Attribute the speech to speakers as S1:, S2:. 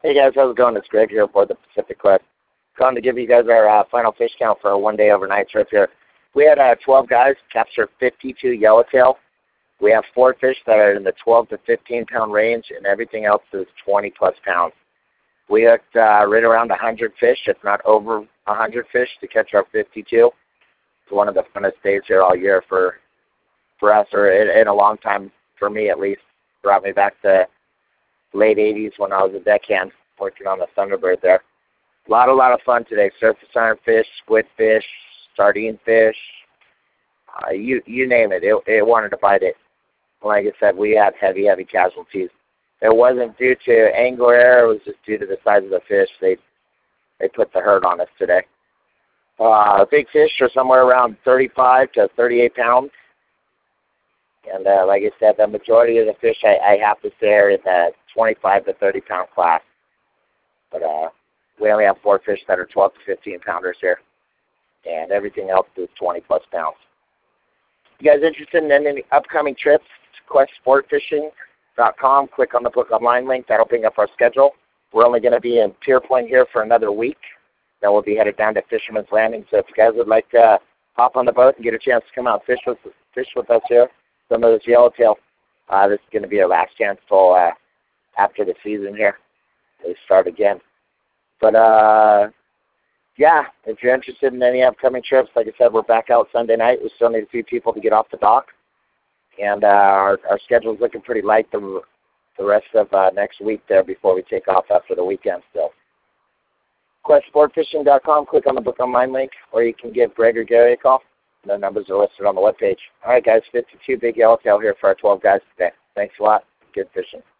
S1: Hey guys, how's it going? It's Greg here aboard the Pacific Quest. Calling to give you guys our final fish count for a one-day overnight trip here. We had 12 guys capture 52 yellowtail. We have 4 fish that are in the 12 to 15 pound range, and everything else is 20 plus pounds. We hooked right around 100 fish, if not over 100 fish, to catch our 52. It's one of the funnest days here all year for us, or in a long time for me at least. Brought me back to late 80s when I was a deckhand working on the Thunderbird there. A lot of fun today. Surface ironfish, squidfish, sardine fish, you name it. It wanted to bite it. Like I said, we had heavy casualties. It wasn't due to angler error. It was just due to the size of the fish. They put the hurt on us today. Big fish are somewhere around 35 to 38 pounds. And like I said, the majority of the fish I have to say are in the 25 to 30 pound class. But we only have 4 fish that are 12 to 15 pounders here. And everything else is 20 plus pounds. You guys interested in any upcoming trips? QuestSportFishing.com. Click on the book online link. That'll bring up our schedule. We're only going to be in Pier Point here for another week. Then we'll be headed down to Fisherman's Landing. So if you guys would like to hop on the boat and get a chance to come out and fish with us here, some of this yellowtail, this is going to be our last chance till after the season here. We start again. But yeah, if you're interested in any upcoming trips, like I said, we're back out Sunday night. We still need a few people to get off the dock. And our schedule's looking pretty light the rest of next week there before we take off after the weekend still. QuestSportFishing.com. Click on the book online link, or you can give Greg or Gary a call. The numbers are listed on the webpage. All right, guys, 52 big yellowtail here for our 12 guys today. Thanks a lot. Good fishing.